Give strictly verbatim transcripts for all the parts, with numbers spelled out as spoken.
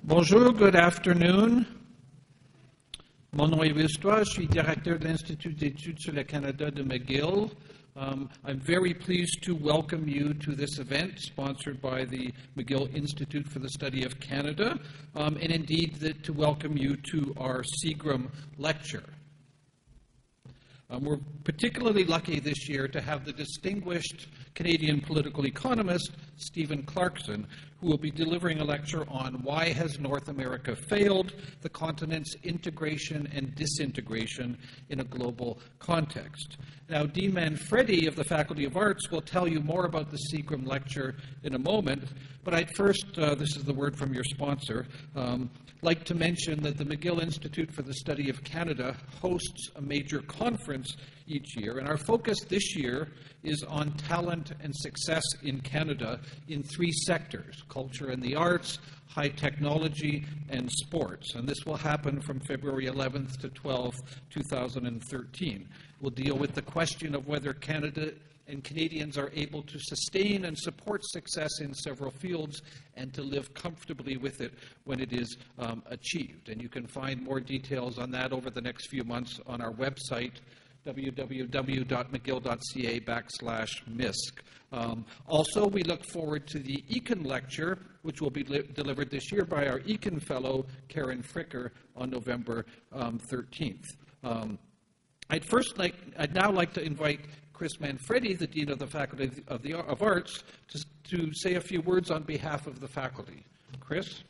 Bonjour, good afternoon. Mon nom est Wistoire, je suis directeur de l'Institut d'études sur le Canada de McGill. Um, I'm very pleased to welcome you to this event sponsored by the McGill Institute for the Study of Canada, um, and indeed that to welcome you to our Seagram lecture. Um, we're particularly lucky this year to have the distinguished Canadian political economist, Stephen Clarkson, who will be delivering a lecture on Why Has North America Failed? The Continent's Integration and Disintegration in a Global Context. Now, Dean Manfredi of the Faculty of Arts will tell you more about the Seagram lecture in a moment, but I'd first, uh, this is the word from your sponsor, um, like to mention that the McGill Institute for the Study of Canada hosts a major conference each year, and our focus this year is on talent and success in Canada in three sectors: culture and the arts, high technology, and sports. And this will happen from February eleventh to twelfth, two thousand thirteen. We'll deal with the question of whether Canada and Canadians are able to sustain and support success in several fields and to live comfortably with it when it is um, achieved. And you can find more details on that over the next few months on our website, www.mcgill.ca backslash MISC. Um, also, we look forward to the Econ Lecture, which will be li- delivered this year by our Econ Fellow, Karen Fricker, on November um, thirteenth. Um, I'd first like, I'd now like to invite Chris Manfredi, the Dean of the Faculty of, the, of Arts, to, to say a few words on behalf of the faculty. Chris?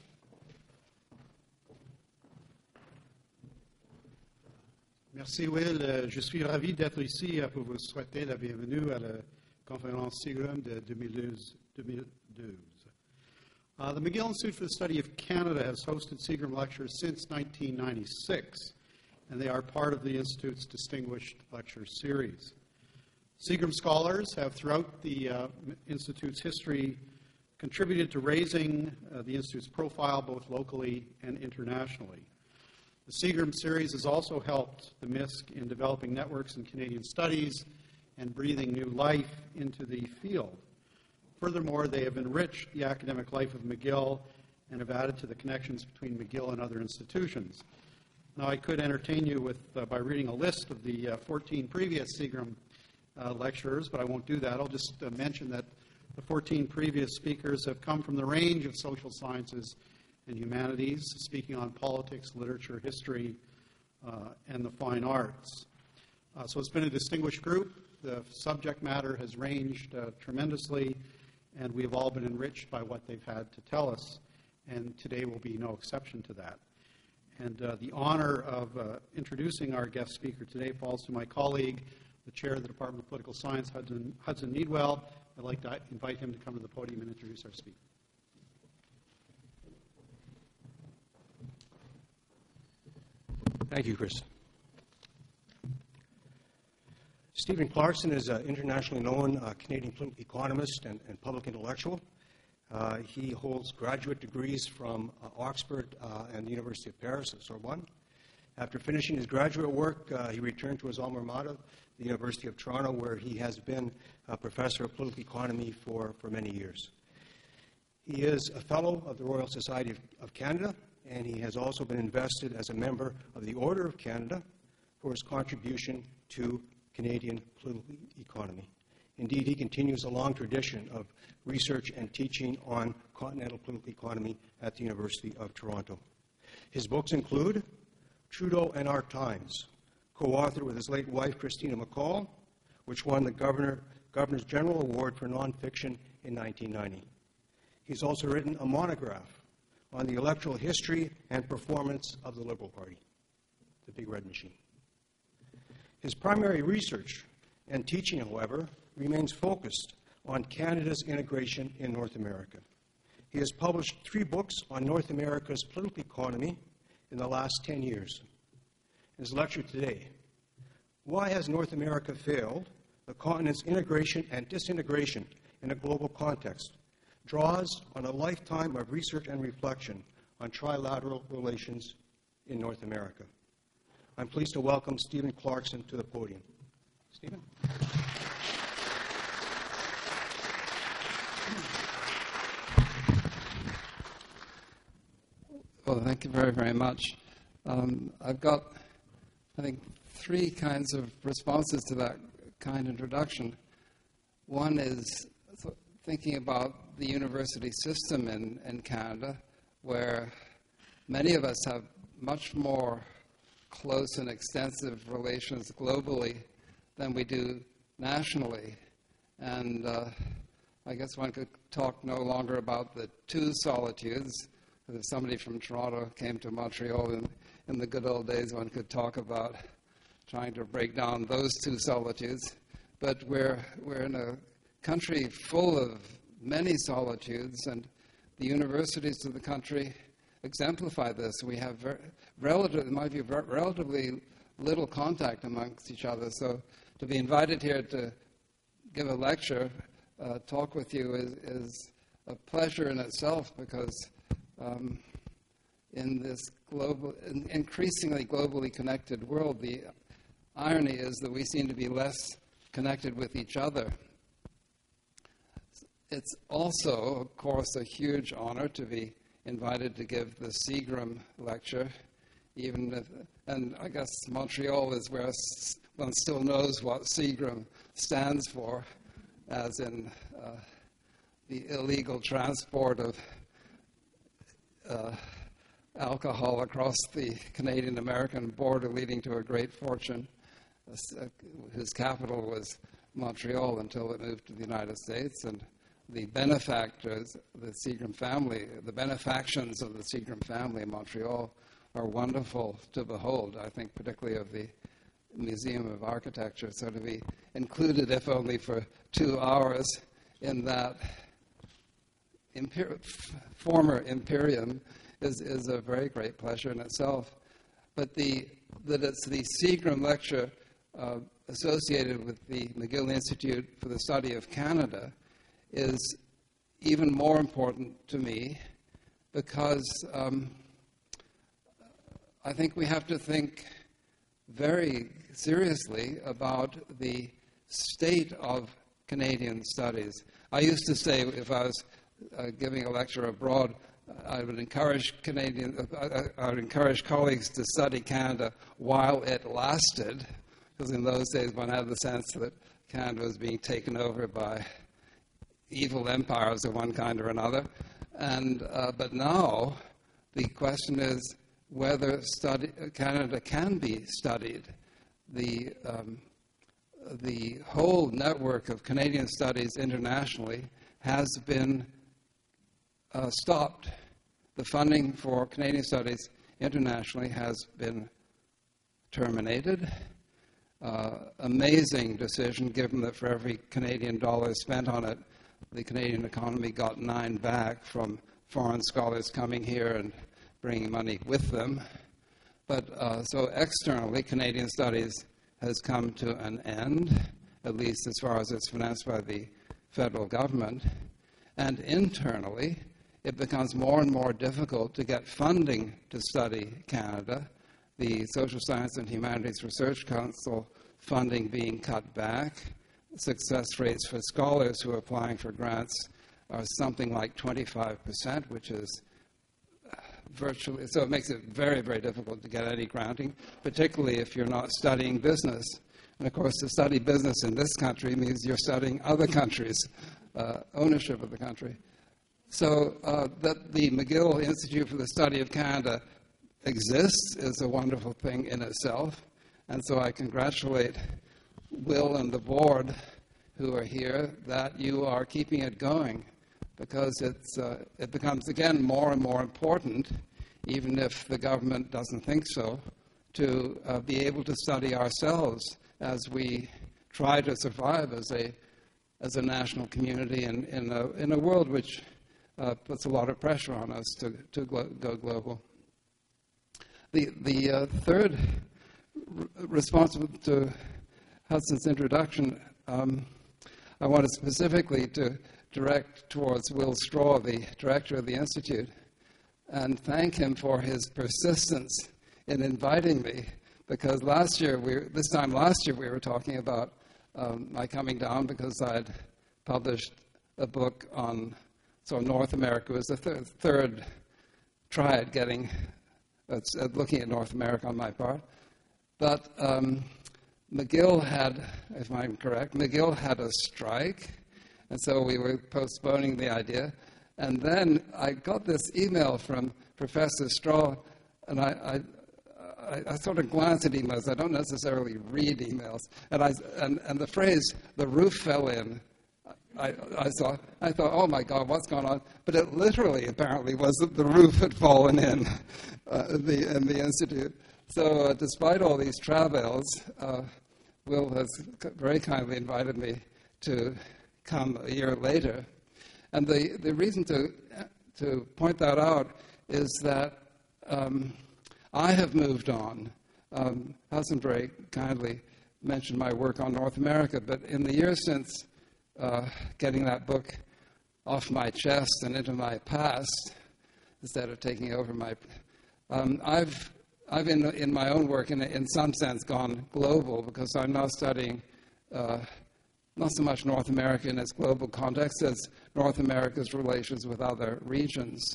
Merci, Will. Je suis ravi d'être ici pour vous souhaiter la bienvenue à la conférence Seagram de two thousand twelve. Uh, the McGill Institute for the Study of Canada has hosted Seagram lectures since nineteen ninety-six, and they are part of the Institute's distinguished lecture series. Seagram scholars have, throughout the uh, Institute's history, contributed to raising uh, the Institute's profile both locally and internationally. The Seagram series has also helped the MISC in developing networks in Canadian studies and breathing new life into the field. Furthermore, they have enriched the academic life of McGill and have added to the connections between McGill and other institutions. Now, I could entertain you with uh, by reading a list of the uh, fourteen previous Seagram uh, lecturers, but I won't do that. I'll just uh, mention that the fourteen previous speakers have come from the range of social sciences and humanities, speaking on politics, literature, history, uh, and the fine arts. Uh, so it's been a distinguished group. The subject matter has ranged uh, tremendously, and we have all been enriched by what they've had to tell us, and today will be no exception to that. And uh, the honor of uh, introducing our guest speaker today falls to my colleague, the chair of the Department of Political Science, Hudson, Hudson Needwell. I'd like to invite him to come to the podium and introduce our speaker. Thank you, Chris. Stephen Clarkson is an internationally known uh, Canadian political economist and, and public intellectual. Uh, he holds graduate degrees from uh, Oxford uh, and the University of Paris at Sorbonne. After finishing his graduate work, uh, he returned to his alma mater, the University of Toronto, where he has been a professor of political economy for, for many years. He is a fellow of the Royal Society of, of Canada, and he has also been invested as a member of the Order of Canada for his contribution to Canadian political economy. Indeed, he continues a long tradition of research and teaching on continental political economy at the University of Toronto. His books include Trudeau and Our Times, co-authored with his late wife, Christina McCall, which won the Governor, Governor's General Award for Nonfiction in nineteen ninety. He's also written a monograph on the electoral history and performance of the Liberal Party, the Big Red Machine. His primary research and teaching, however, remains focused on Canada's integration in North America. He has published three books on North America's political economy in the last ten years. His lecture today, Why Has North America Failed? The Continent's Integration and Disintegration in a Global Context, draws on a lifetime of research and reflection on trilateral relations in North America. I'm pleased to welcome Stephen Clarkson to the podium. Stephen? Well, thank you very, very much. Um, I've got, I think, three kinds of responses to that kind introduction. One is th- thinking about the university system in, in Canada, where many of us have much more close and extensive relations globally than we do nationally. And uh, I guess one could talk no longer about the two solitudes. If somebody from Toronto came to Montreal in, in the good old days, one could talk about trying to break down those two solitudes. But we're, we're in a country full of many solitudes, and the universities of the country exemplify this. We have, ver- relative, in my view, ver- relatively little contact amongst each other. So to be invited here to give a lecture, uh, talk with you is, is a pleasure in itself, because um, in this global, in increasingly globally connected world, the irony is that we seem to be less connected with each other. It's also, of course, a huge honor to be invited to give the Seagram lecture, even if, and I guess Montreal is where one still knows what Seagram stands for, as in uh, the illegal transport of uh, alcohol across the Canadian-American border, leading to a great fortune, uh, whose capital was Montreal until it moved to the United States. And the benefactors, the Seagram family, the benefactions of the Seagram family in Montreal are wonderful to behold, I think, particularly of the Museum of Architecture. So to be included, if only for two hours, in that imper- former Imperium is, is a very great pleasure in itself. But the, that it's the Seagram lecture uh, associated with the McGill Institute for the Study of Canada is even more important to me, because um, I think we have to think very seriously about the state of Canadian studies. I used to say, if I was uh, giving a lecture abroad, I would encourage Canadian, uh, I would encourage colleagues to study Canada while it lasted, because in those days one had the sense that Canada was being taken over by evil empires of one kind or another. And uh, but now the question is whether study, Canada can be studied. The um, the whole network of Canadian studies internationally has been uh, stopped. The funding for Canadian studies internationally has been terminated. Uh, amazing decision, given that for every Canadian dollar spent on it, the Canadian economy got nine back from foreign scholars coming here and bringing money with them. But uh, so externally, Canadian studies has come to an end, at least as far as it's financed by the federal government. And internally, it becomes more and more difficult to get funding to study Canada. The Social Science and Humanities Research Council funding being cut back. Success rates for scholars who are applying for grants are something like twenty-five percent, which is virtually, so it makes it very, very difficult to get any granting, particularly if you're not studying business. And of course, to study business in this country means you're studying other countries' uh, ownership of the country. So uh, that the McGill Institute for the Study of Canada exists is a wonderful thing in itself. And so I congratulate Will and the board who are here that you are keeping it going, because it's, uh, it becomes, again, more and more important, even if the government doesn't think so, to uh, be able to study ourselves as we try to survive as a, as a national community in, in, a, in a world which uh, puts a lot of pressure on us to, to glo- go global. The, the uh, third r- responsible to Hudson's introduction, um, I wanted specifically to direct towards Will Straw, the director of the Institute, and thank him for his persistence in inviting me, because last year, we, this time last year, we were talking about um, my coming down because I'd published a book on, so North America was the thir- third try at getting, at, at looking at North America on my part. But um, McGill had, if I'm correct, McGill had a strike, and so we were postponing the idea. And then I got this email from Professor Straw, and I, I, I, I sort of glance at emails. I don't necessarily read emails. And, I, and, and the phrase, the roof fell in, I, I saw. I thought, oh my God, what's going on? But it literally, apparently, was that the roof had fallen in uh, the, in the institute. So uh, despite all these travails, uh, Will has very kindly invited me to come a year later. And the, the reason to, to point that out is that um, I have moved on. Um, Hassan very kindly mentioned my work on North America, but in the years since uh, getting that book off my chest and into my past, instead of taking over my... Um, I've, I've in, in my own work, in, in some sense, gone global, because I'm now studying uh, not so much North America in its global context as North America's relations with other regions.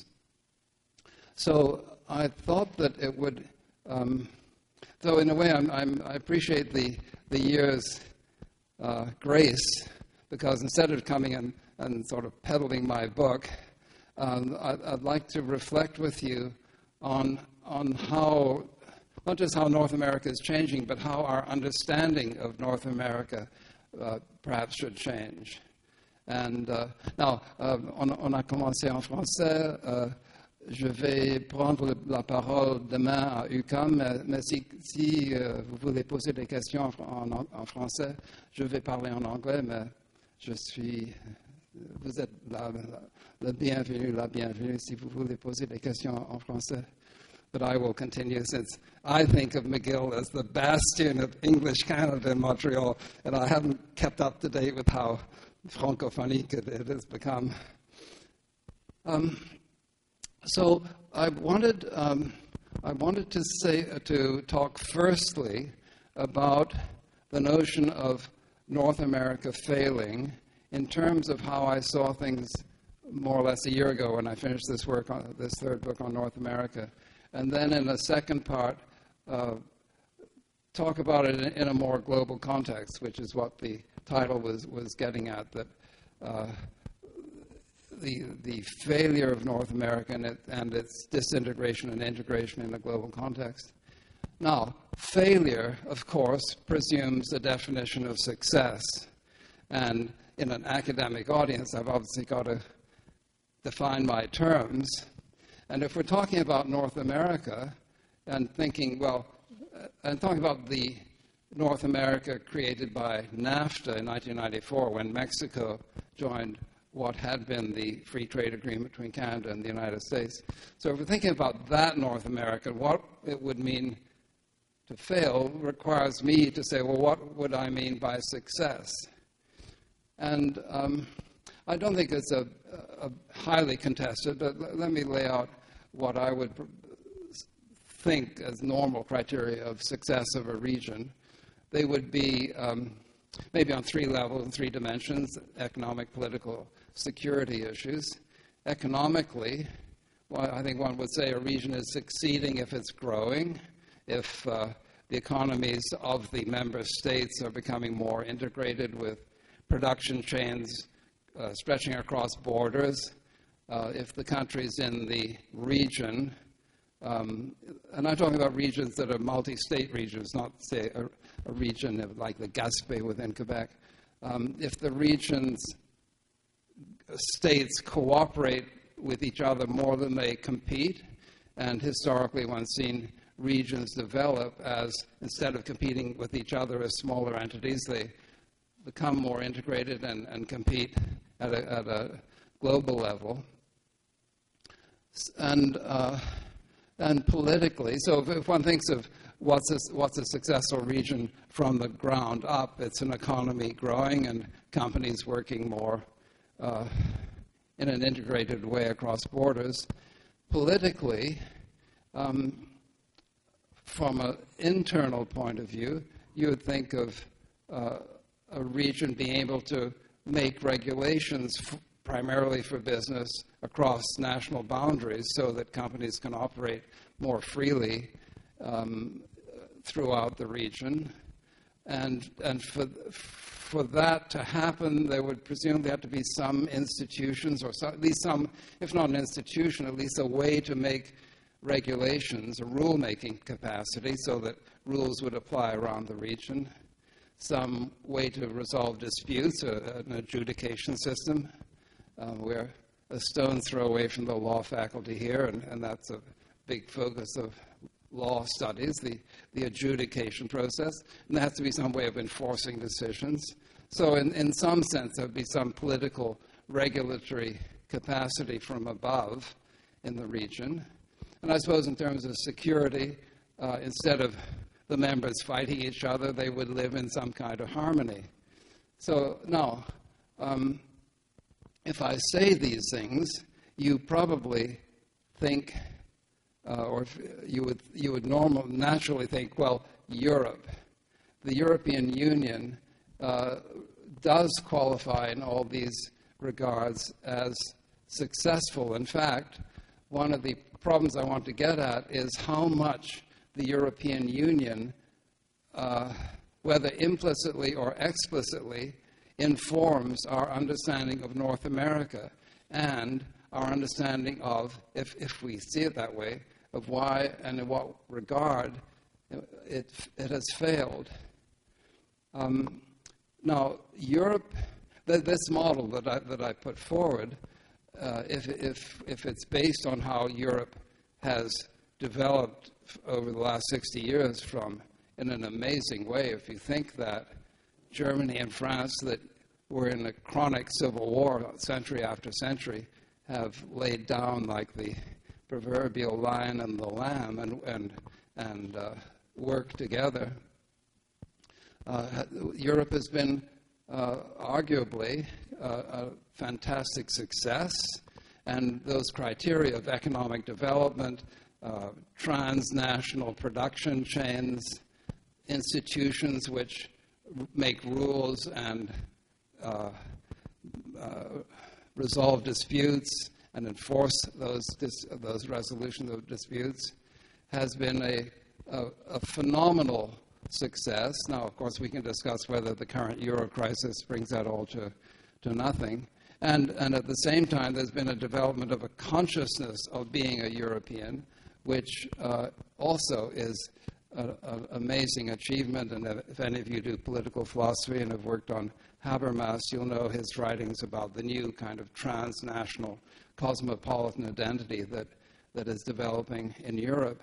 So I thought that it would, um, though in a way I'm, I'm, I appreciate the, the year's uh, grace, because instead of coming and, and sort of peddling my book, um, I, I'd like to reflect with you on, on how, not just how North America is changing, but how our understanding of North America Uh, perhaps should change. And uh, now, uh, on, on a commencé en français. Uh, je vais prendre la parole demain à U Q A M, mais, mais si, si uh, vous voulez poser des questions en, en, en français, je vais parler en anglais, mais je suis, vous êtes la, la, la bienvenue, la bienvenue si vous voulez poser des questions en français. But I will continue, since I think of McGill as the bastion of English Canada in Montreal, and I haven't kept up to date with how francophonique it, it has become. Um, so I wanted, um, I wanted to say uh, to talk firstly about the notion of North America failing in terms of how I saw things more or less a year ago when I finished this work on this third book on North America. And then in a second part, uh, talk about it in, in a more global context, which is what the title was, was getting at, that uh, the, the failure of North America and, it, and its disintegration and integration in a global context. Now, failure, of course, presumes a definition of success. And in an academic audience, I've obviously got to define my terms. And if we're talking about North America and thinking, well, uh, and talking about the North America created by NAFTA in nineteen ninety-four, when Mexico joined what had been the free trade agreement between Canada and the United States. So if we're thinking about that North America, what it would mean to fail requires me to say, well, what would I mean by success? And um, I don't think it's a, a highly contested, but l- let me lay out what I would pr- think as normal criteria of success of a region. They would be um, maybe on three levels and three dimensions: economic, political, security issues. Economically, well, I think one would say a region is succeeding if it's growing, if uh, the economies of the member states are becoming more integrated with production chains uh, stretching across borders, uh, if the countries in the region, um, and I'm talking about regions that are multi-state regions, not, say, a, a region of, like the Gaspé within Quebec, um, if the region's states cooperate with each other more than they compete, and historically one's seen regions develop as, instead of competing with each other as smaller entities, they become more integrated and, and compete at a, at a global level. And, uh, and politically, so if, if one thinks of what's a, what's a successful region from the ground up, it's an economy growing and companies working more uh, in an integrated way across borders. Politically, um, from an internal point of view, you would think of uh, a region being able to make regulations f- primarily for business across national boundaries so that companies can operate more freely um, throughout the region. And, and for, for that to happen, there would presumably have to be some institutions, or some, at least some, if not an institution, at least a way to make regulations, a rule-making capacity, so that rules would apply around the region, some way to resolve disputes, a, an adjudication system. Uh, we're a stone's throw away from the law faculty here, and, and that's a big focus of law studies, the, the adjudication process. And there has to be some way of enforcing decisions. So in, in some sense, there would be some political regulatory capacity from above in the region. And I suppose in terms of security, uh, instead of the members fighting each other, they would live in some kind of harmony. So now, um, if I say these things, you probably think, uh, or you would you would normal, naturally think, well, Europe, the European Union uh, does qualify in all these regards as successful. In fact, one of the problems I want to get at is how much the European Union, uh, whether implicitly or explicitly, informs our understanding of North America and our understanding of, if, if we see it that way, of why and in what regard it, it has failed. Um, now, Europe, th- this model that I, that I put forward, uh, if, if, if it's based on how Europe has developed over the last sixty years from, in an amazing way, if you think that Germany and France, that were in a chronic civil war century after century, have laid down like the proverbial lion and the lamb and, and, and uh, worked together. Uh, Europe has been uh, arguably uh, a fantastic success, and those criteria of economic development, uh, transnational production chains, institutions which make rules and uh, uh, resolve disputes and enforce those dis- those resolutions of disputes, has been a, a, a phenomenal success. Now, of course, we can discuss whether the current euro crisis brings that all to, to nothing. And, and at the same time, there's been a development of a consciousness of being a European, which uh, also is an amazing achievement. And if any of you do political philosophy and have worked on Habermas, you'll know his writings about the new kind of transnational cosmopolitan identity that, that is developing in Europe.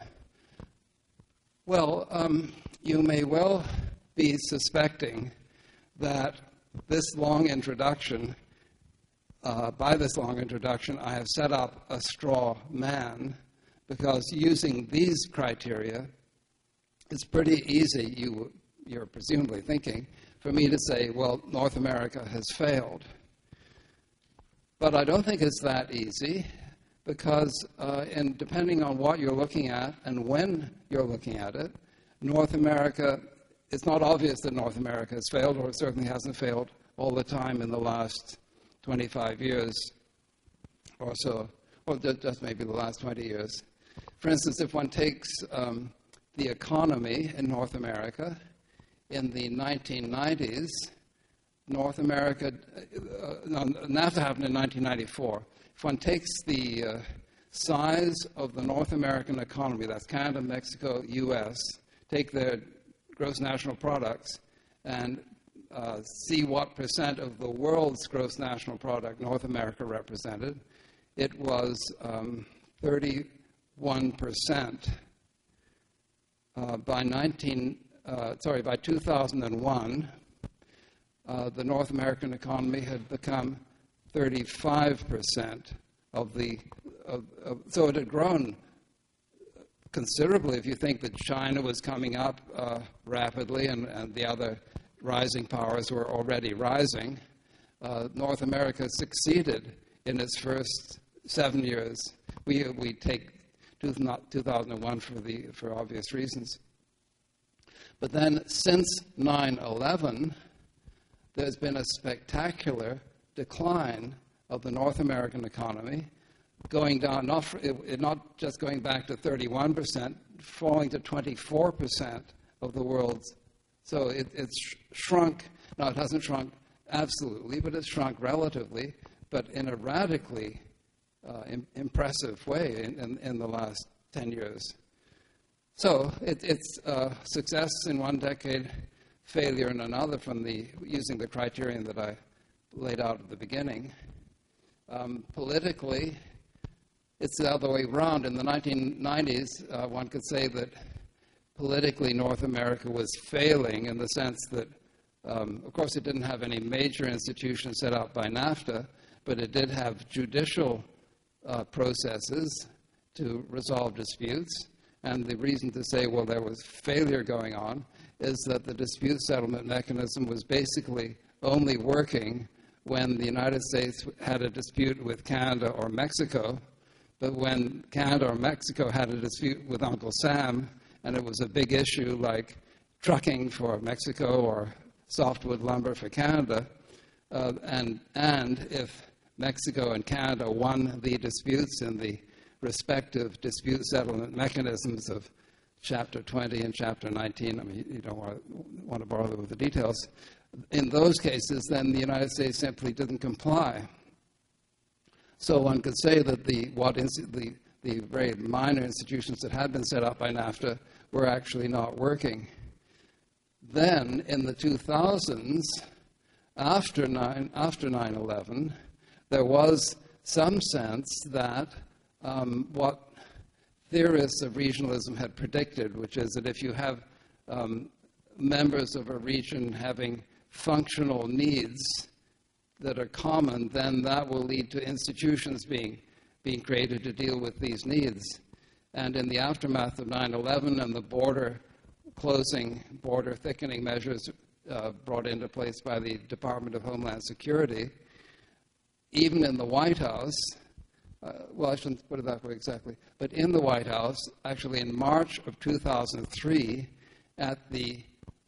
Well, um, you may well be suspecting that this long introduction, uh, by this long introduction, I have set up a straw man, because using these criteria, it's pretty easy, you, you're presumably thinking, for me to say, well, North America has failed. But I don't think it's that easy, because uh, in, depending on what you're looking at and when you're looking at it, North America, it's not obvious that North America has failed, or it certainly hasn't failed all the time in the last twenty-five years or so, or just maybe the last twenty years. For instance, if one takes um, the economy in North America, in the nineteen nineties, North America, uh, no, NAFTA happened in nineteen ninety-four. If one takes the uh, size of the North American economy, that's Canada, Mexico, U S, take their gross national products and uh, see what percent of the world's gross national product North America represented, it was um, thirty-one percent. Uh, by nineteen, uh, sorry, by two thousand one, uh, the North American economy had become thirty-five percent of the, of, of, so it had grown considerably. If you think that China was coming up uh, rapidly and, and the other rising powers were already rising, uh, North America succeeded in its first seven years. We, we take two thousand one for, the, for obvious reasons. But then since nine eleven, there's been a spectacular decline of the North American economy. going down, not, it, it not just going back to thirty-one percent, falling to twenty-four percent of the world's. So it, it's shrunk. No, it hasn't shrunk absolutely, but it's shrunk relatively, but in a radically uh, im- impressive way in, in, in the last ten years. So it, it's uh, success in one decade, failure in another from the using the criterion that I laid out at the beginning. Um, politically, it's the other way around. In the nineteen nineties, uh, one could say that politically North America was failing in the sense that, um, of course, it didn't have any major institutions set up by NAFTA, but it did have judicial uh, processes to resolve disputes. And the reason to say, well, there was failure going on is that the dispute settlement mechanism was basically only working when the United States had a dispute with Canada or Mexico. But when Canada or Mexico had a dispute with Uncle Sam, and it was a big issue like trucking for Mexico or softwood lumber for Canada, uh, and, and if Mexico and Canada won the disputes in the respective dispute settlement mechanisms of Chapter twenty and Chapter nineteen, I mean, you don't want to, want to bother with the details, in those cases, then the United States simply didn't comply. So one could say that the, what is, the, the very minor institutions that had been set up by NAFTA were actually not working. Then, in the two thousands, after nine eleven, there was some sense that um, what theorists of regionalism had predicted, which is that if you have um, members of a region having functional needs that are common, then that will lead to institutions being, being created to deal with these needs. And in the aftermath of nine eleven and the border closing, border thickening measures uh, brought into place by the Department of Homeland Security, even in the White House, uh, well, I shouldn't put it that way exactly, but in the White House, actually in March of two thousand three, at the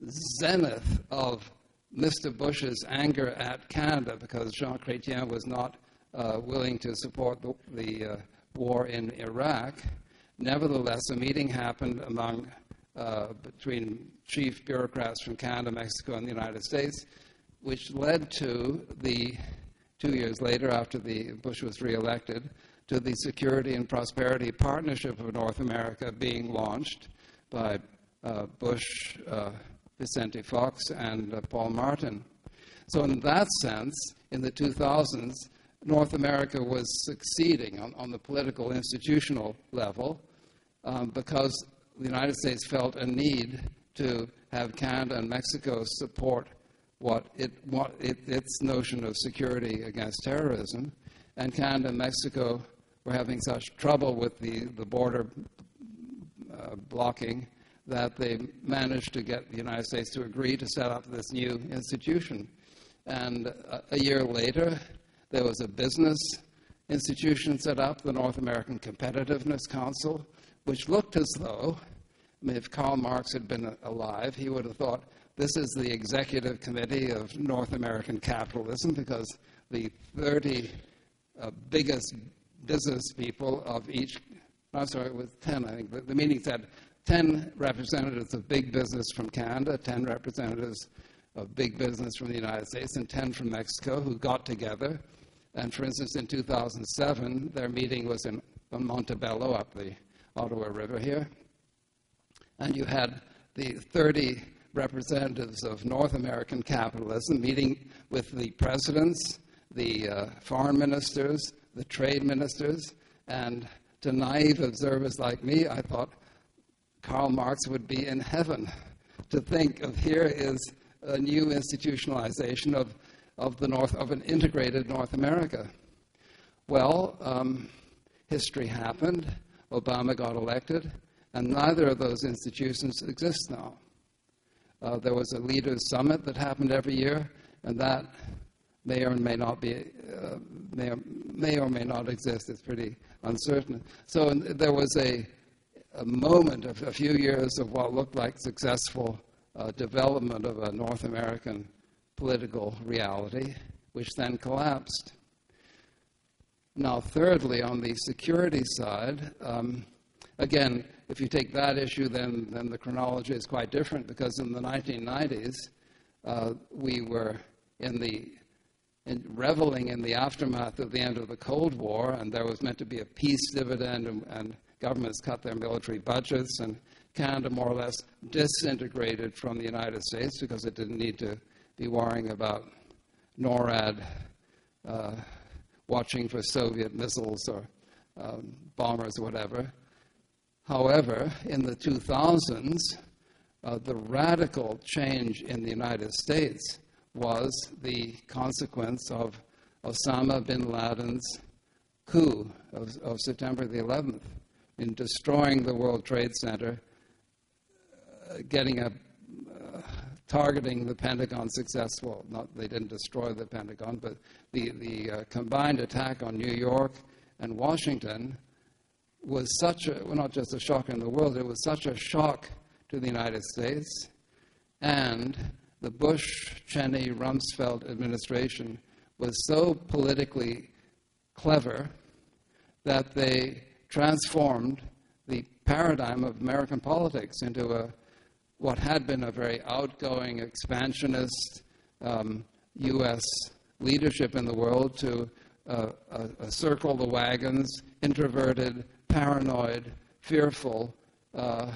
zenith of Mister Bush's anger at Canada because Jean Chrétien was not uh, willing to support the, the uh, war in Iraq, nevertheless, a meeting happened among uh, between chief bureaucrats from Canada, Mexico, and the United States, which led to the, two years later, after the Bush was reelected, to the Security and Prosperity Partnership of North America being launched by uh, Bush, uh, Vicente Fox, and uh, Paul Martin. So in that sense, in the two thousands, North America was succeeding on, on the political institutional level um, because the United States felt a need to have Canada and Mexico support what, it, what it, its notion of security against terrorism. And Canada and Mexico were having such trouble with the, the border uh, blocking that they managed to get the United States to agree to set up this new institution. And a, a year later, there was a business institution set up, the North American Competitiveness Council, which looked as though, I mean, if Karl Marx had been alive, he would have thought this is the executive committee of North American capitalism because the thirty uh, biggest business people of each, I'm sorry, it was ten, I think. The, the meeting said ten representatives of big business from Canada, ten representatives of big business from the United States, and ten from Mexico who got together. And for instance, in two thousand seven, their meeting was in, in Montebello, up the Ottawa River here. And you had the thirty representatives of North American capitalism meeting with the presidents, the uh, foreign ministers, the trade ministers, and to naive observers like me, I thought Karl Marx would be in heaven to think of here is a new institutionalization of, of, the North, of an integrated North America. Well, um, history happened, Obama got elected, and neither of those institutions exist now. Uh, there was a leaders' summit that happened every year, and that may or may not be, uh, may, or, may or may not exist. It's pretty uncertain. So there was a, a moment of a few years of what looked like successful uh, development of a North American political reality, which then collapsed. Now, thirdly, on the security side, um, again, if you take that issue, then, then the chronology is quite different, because in the nineteen nineties, uh, we were in the in reveling in the aftermath of the end of the Cold War, and there was meant to be a peace dividend, and, and governments cut their military budgets, and Canada more or less disintegrated from the United States because it didn't need to be worrying about NORAD uh, watching for Soviet missiles or um, bombers or whatever. However, in the two thousands, uh, the radical change in the United States was the consequence of Osama bin Laden's coup of, of September the eleventh, in destroying the World Trade Center, uh, getting a uh, targeting the Pentagon successful. Not they didn't destroy the Pentagon, but the the uh, combined attack on New York and Washington was such a, well, not just a shock in the world, it was such a shock to the United States. And the Bush-Cheney Rumsfeld administration was so politically clever that they transformed the paradigm of American politics into a what had been a very outgoing, expansionist um, U S leadership in the world to uh, a, a circle the wagons, introverted, paranoid, fearful uh,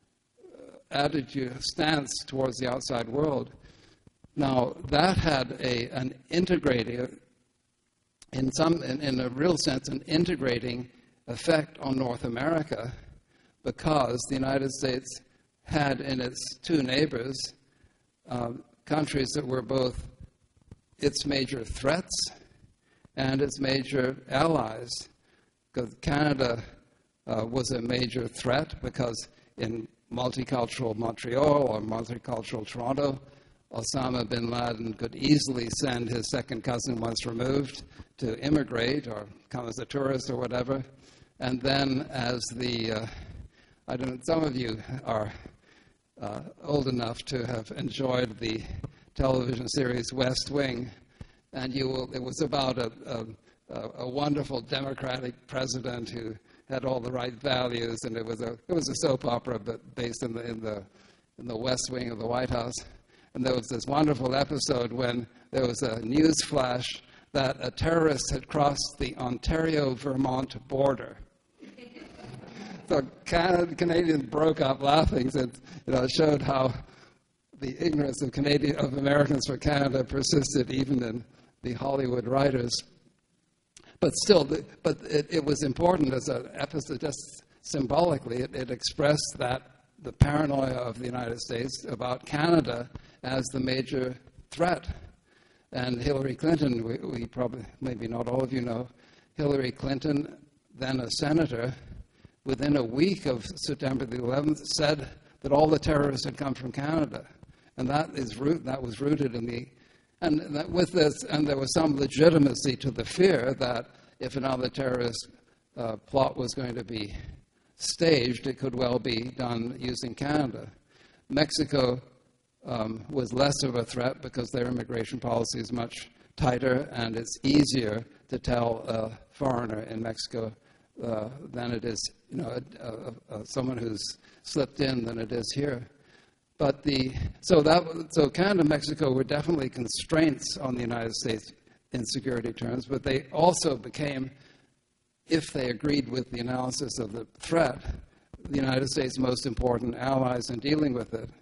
attitude, stance towards the outside world. Now, that had a, an integrating, in some, in, in a real sense, an integrating effect on North America, because the United States had in its two neighbors uh, countries that were both its major threats and its major allies. Because Canada uh, was a major threat, because in multicultural Montreal or multicultural Toronto, Osama bin Laden could easily send his second cousin once removed to immigrate or come as a tourist or whatever. And then as the, uh, I don't know, some of you are uh, old enough to have enjoyed the television series West Wing, and you will, it was about a, a, a wonderful Democratic president who had all the right values, and it was a it was a soap opera, but based in the in the in the West Wing of the White House. And there was this wonderful episode when there was a news flash that a terrorist had crossed the Ontario-Vermont border. So Canada, Canadians broke up laughing. Since, you know, it showed how the ignorance of Canadian of Americans for Canada persisted even in the Hollywood writers. But still, the, but it, it was important as an episode, just symbolically, it, it expressed that the paranoia of the United States about Canada as the major threat. And Hillary Clinton, we, we probably, maybe not all of you know, Hillary Clinton, then a senator, within a week of September the eleventh, said that all the terrorists had come from Canada. And that is root, that was rooted in the, and that with this, and there was some legitimacy to the fear that if another terrorist uh, plot was going to be staged, it could well be done using Canada. Mexico um, was less of a threat because their immigration policy is much tighter, and it's easier to tell a foreigner in Mexico uh, than it is, you know, a, a, a, someone who's slipped in than it is here. But the so that so Canada and Mexico were definitely constraints on the United States in security terms, but they also became, if they agreed with the analysis of the threat, the United States' most important allies in dealing with it.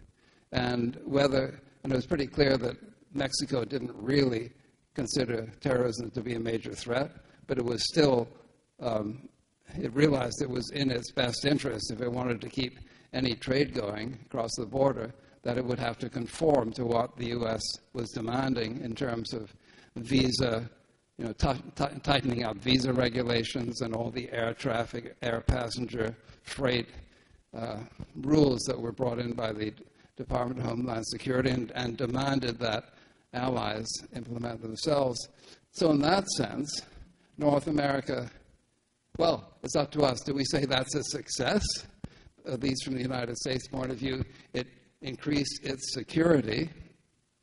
And whether, and it was pretty clear that Mexico didn't really consider terrorism to be a major threat, but it was still, um, it realized it was in its best interest, if it wanted to keep any trade going across the border, that it would have to conform to what the U S was demanding in terms of visa, you know, t- t- tightening up visa regulations and all the air traffic, air passenger freight uh, rules that were brought in by the Department of Homeland Security, and, and demanded that allies implement themselves. So in that sense, North America, well, it's up to us. Do we say that's a success? At least from the United States point of view, it increased its security.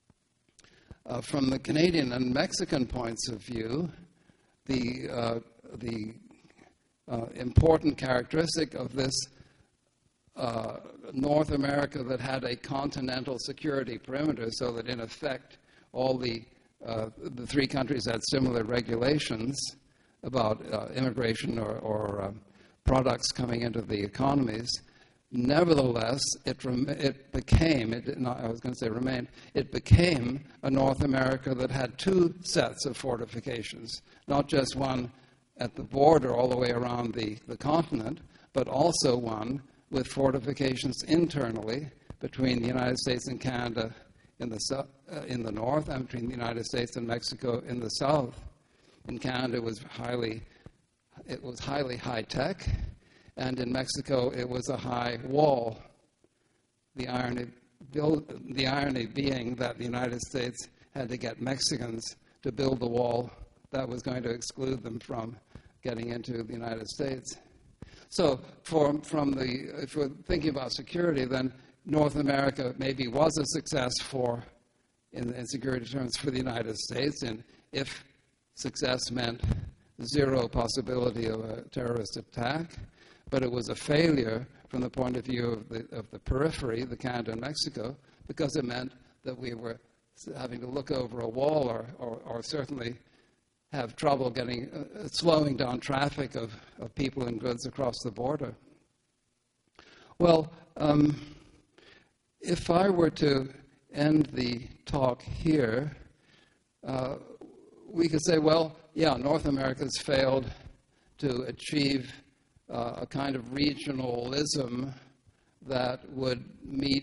Uh, from the Canadian and Mexican points of view, the uh, the uh, important characteristic of this uh, North America that had a continental security perimeter, so that in effect all the, uh, the three countries had similar regulations about uh, immigration or, or uh, products coming into the economies. Nevertheless, it, rem- it became, it did not, I was going to say remained, it became a North America that had two sets of fortifications, not just one at the border all the way around the, the continent, but also one with fortifications internally between the United States and Canada in the, su- uh, in the north and between the United States and Mexico in the south. In Canada, it was highly, it was highly high-tech, and in Mexico, it was a high wall. The irony, build, the irony being that the United States had to get Mexicans to build the wall that was going to exclude them from getting into the United States. So for, from the, if we're thinking about security, then North America maybe was a success for, in, in security terms, for the United States, and if success meant zero possibility of a terrorist attack, but it was a failure from the point of view of the, of the periphery, the Canada and Mexico, because it meant that we were having to look over a wall or, or, or certainly have trouble getting, uh, slowing down traffic of, of people and goods across the border. Well, um, if I were to end the talk here, uh, we could say, well, yeah, North America's failed to achieve uh, a kind of regionalism that would meet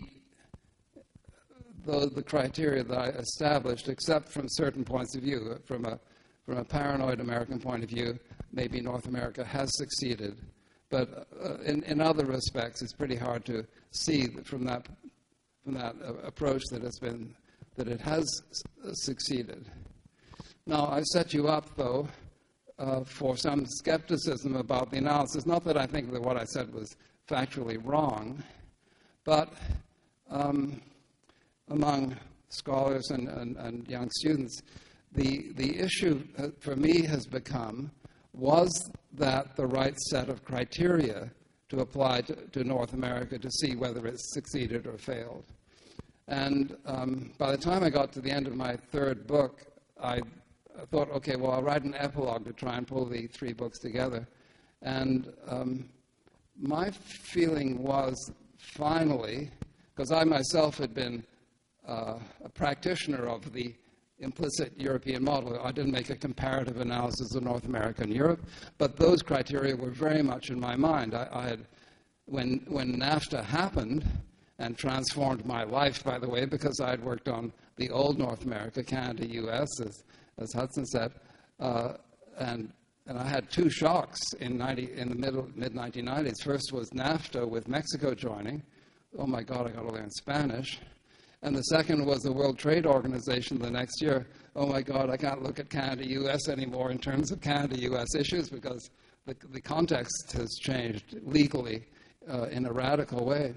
the, the criteria that I established, except from certain points of view. From a, from a paranoid American point of view, maybe North America has succeeded. But uh, in, in other respects, it's pretty hard to see from that, from that uh, approach that it's been, that it has s- succeeded. Now, I set you up, though, uh, for some skepticism about the analysis. Not that I think that what I said was factually wrong, but um, among scholars and, and, and young students, the, the issue uh, for me has become, was that the right set of criteria to apply to, to North America to see whether it succeeded or failed? And um, by the time I got to the end of my third book, I I thought, okay, well, I'll write an epilogue to try and pull the three books together. And um, my feeling was finally, because I myself had been uh, a practitioner of the implicit European model. I didn't make a comparative analysis of North America and Europe, but those criteria were very much in my mind. I, I had, when, when NAFTA happened, and transformed my life, by the way, because I had worked on the old North America, Canada, U S, as as Hudson said, uh, and and I had two shocks in ninety in the middle mid nineteen nineties. First was NAFTA with Mexico joining. Oh my God, I got to learn Spanish. And the second was the World Trade Organization the next year. Oh my God, I can't look at Canada, U S anymore in terms of Canada, U S issues because the the context has changed legally uh, in a radical way.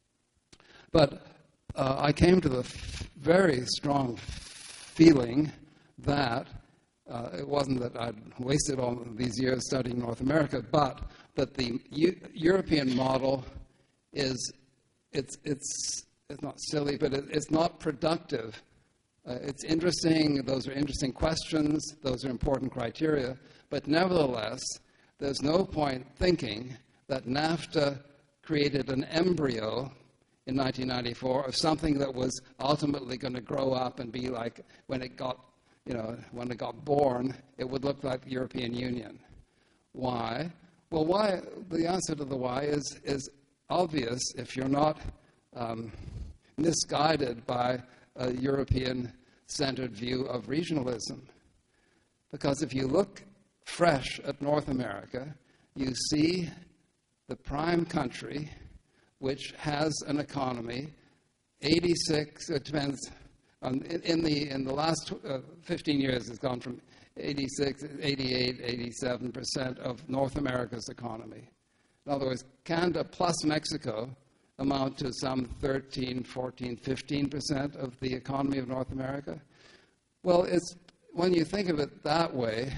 But uh, I came to the f- very strong feeling that uh, it wasn't that I'd wasted all these years studying North America, but that the U- European model is, it's, it's, it's not silly, but it, it's not productive. Uh, it's interesting, those are interesting questions, those are important criteria, but nevertheless, there's no point thinking that NAFTA created an embryo in nineteen ninety-four of something that was ultimately going to grow up and be like, when it got You know, when it got born, it would look like the European Union. Why? Well, why? The answer to the why is is obvious if you're not um, misguided by a European-centered view of regionalism. Because if you look fresh at North America, you see the prime country, which has an economy, eighty-six, it depends. Um, in, in the in the last uh, fifteen years, it's gone from eighty-six, eighty-eight, eighty-seven percent of North America's economy. In other words, Canada plus Mexico amount to some thirteen, fourteen, fifteen percent of the economy of North America. Well, it's when you think of it that way,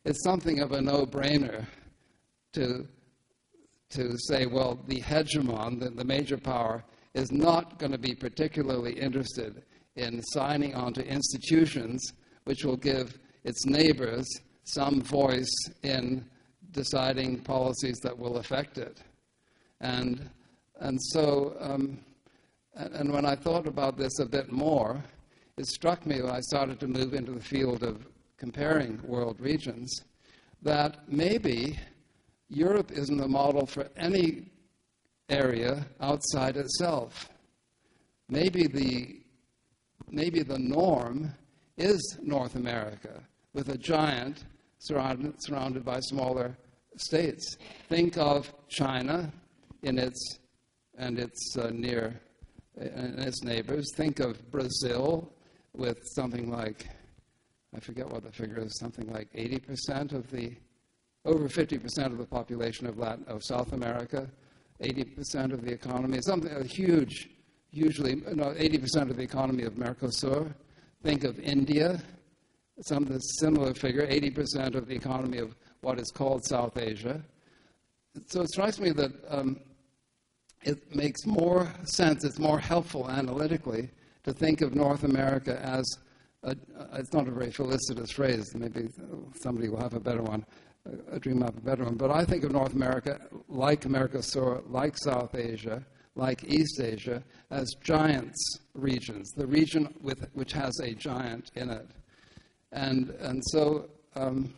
it's something of a no-brainer to, to say, well, the hegemon, the, the major power, is not going to be particularly interested in signing on to institutions which will give its neighbors some voice in deciding policies that will affect it. And, and so, um, and, and when I thought about this a bit more, it struck me when I started to move into the field of comparing world regions that maybe Europe isn't a model for any area outside itself. Maybe the, maybe the norm is North America, with a giant surrounded, surrounded by smaller states. Think of China in its, and its uh, near, and its neighbors. Think of Brazil with something like, I forget what the figure is, something like eighty percent of the, over fifty percent of the population of Latin, of South America, eighty percent of the economy, something a huge, usually, no, eighty percent of the economy of Mercosur. Think of India, some similar figure, eighty percent of the economy of what is called South Asia. So it strikes me that um, it makes more sense, it's more helpful analytically to think of North America as, a, it's not a very felicitous phrase, maybe somebody will have a better one, uh, dream up a better one, but I think of North America like Mercosur, like South Asia, like East Asia, as giants regions, the region with, which has a giant in it. And, and so, um,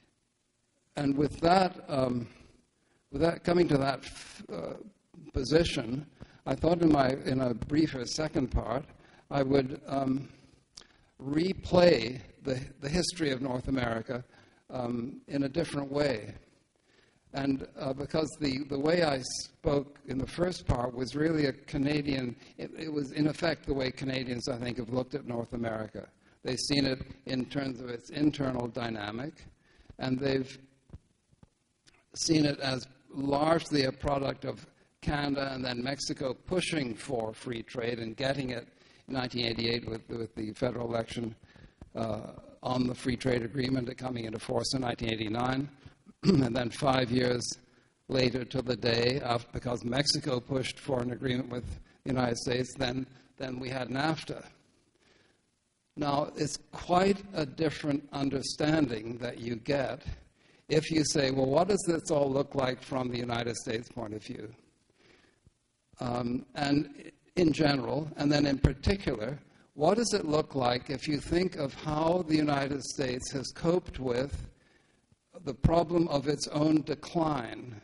and with that, um, with that, coming to that uh, position, I thought in my, in a briefer second part, I would um, replay the, the history of North America um, in a different way. And uh, because the, the way I spoke in the first part was really a Canadian, it, it was in effect the way Canadians, I think, have looked at North America. They've seen it in terms of its internal dynamic, and they've seen it as largely a product of Canada and then Mexico pushing for free trade and getting it in nineteen eighty-eight with, with the federal election uh, on the free trade agreement coming into force in nineteen eighty-nine. And then five years later to the day, after, because Mexico pushed for an agreement with the United States, then, then we had NAFTA. Now, it's quite a different understanding that you get if you say, well, what does this all look like from the United States point of view? Um, and in general, and then in particular, what does it look like if you think of how the United States has coped with the problem of its own decline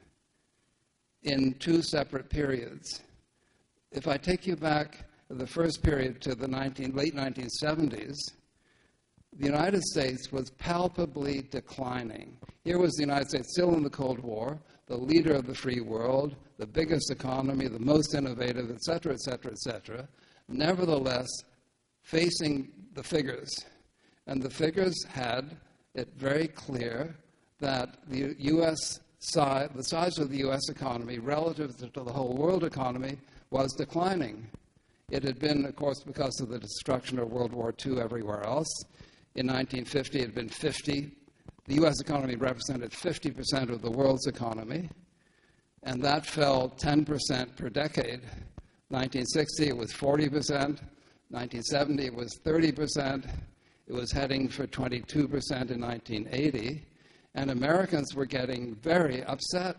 in two separate periods? If I take you back the first period to the nineteen, late nineteen seventies, the United States was palpably declining. Here was the United States still in the Cold War, the leader of the free world, the biggest economy, the most innovative, et cetera, et cetera, et cetera, nevertheless facing the figures. And the figures had it very clear that the U S size, the size of the U S economy relative to the whole world economy was declining. It had been, of course, because of the destruction of World War Two everywhere else. In nineteen fifty, it had been fifty. The U S economy represented fifty percent of the world's economy, and that fell ten percent per decade. nineteen sixty, it was forty percent. nineteen seventy, it was thirty percent. It was heading for twenty-two percent in nineteen eighty. And Americans were getting very upset.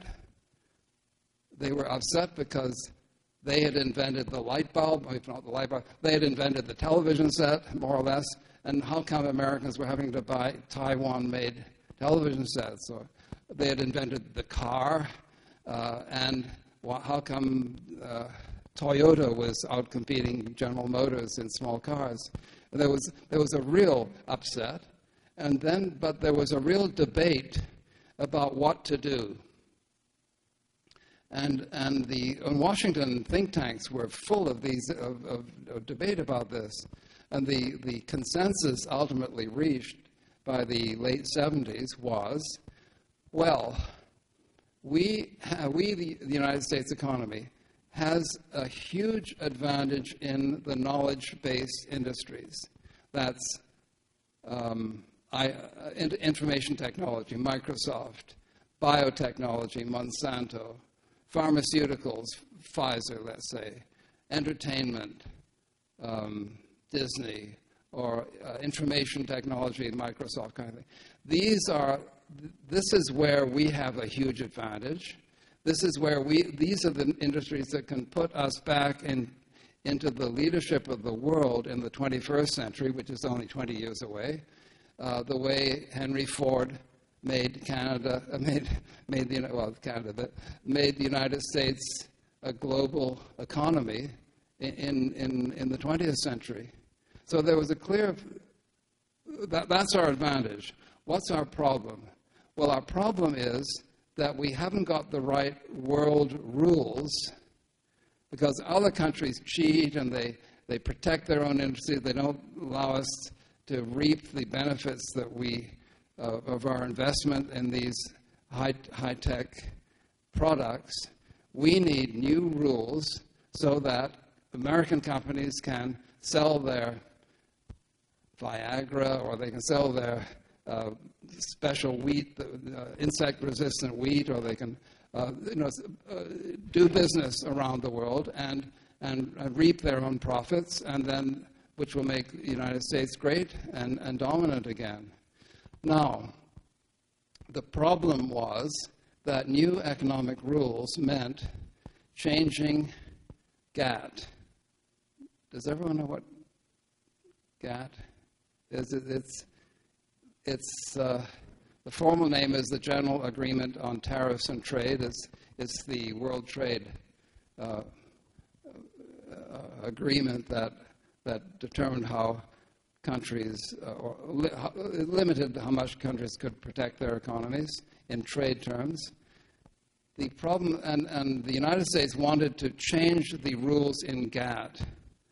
They were upset because they had invented the light bulb, if not the light bulb, they had invented the television set, more or less, and how come Americans were having to buy Taiwan-made television sets? Or they had invented the car, uh, and how come uh, Toyota was outcompeting General Motors in small cars? There was, there was a real upset. And then, but there was a real debate about what to do. And, and the in Washington think tanks were full of these of, of, of debate about this. And the, the consensus ultimately reached by the late seventies was, well, we, ha- we the, the United States economy, has a huge advantage in the knowledge-based industries. That's um, I, uh, in, information technology, Microsoft, biotechnology, Monsanto, pharmaceuticals, Pfizer, let's say, entertainment, um, Disney, or uh, information technology, Microsoft kind of thing. These are, this is where we have a huge advantage. This is where we, these are the industries that can put us back in, into the leadership of the world in the twenty-first century, which is only twenty years away, uh, the way Henry Ford made Canada, uh, made, made the, well, Canada, but made the United States a global economy in, in, in the twentieth century. So there was a clear, that, that's our advantage. What's our problem? Well, our problem is that we haven't got the right world rules, because other countries cheat and they, they protect their own industry. They don't allow us to reap the benefits that we, uh, of our investment in these high, high-tech products. We need new rules so that American companies can sell their Viagra, or they can sell their uh, special wheat, uh, insect-resistant wheat, or they can uh, you know, uh, do business around the world and, and uh, reap their own profits, and then which will make the United States great and, and dominant again. Now, the problem was that new economic rules meant changing GATT. Does everyone know what GATT is? It, it's it's uh, the formal name is the General Agreement on Tariffs and Trade. It's, it's the World Trade uh, uh, agreement that that determined how countries, uh, or li- how, limited how much countries could protect their economies in trade terms. The problem, and, and the United States wanted to change the rules in GATT.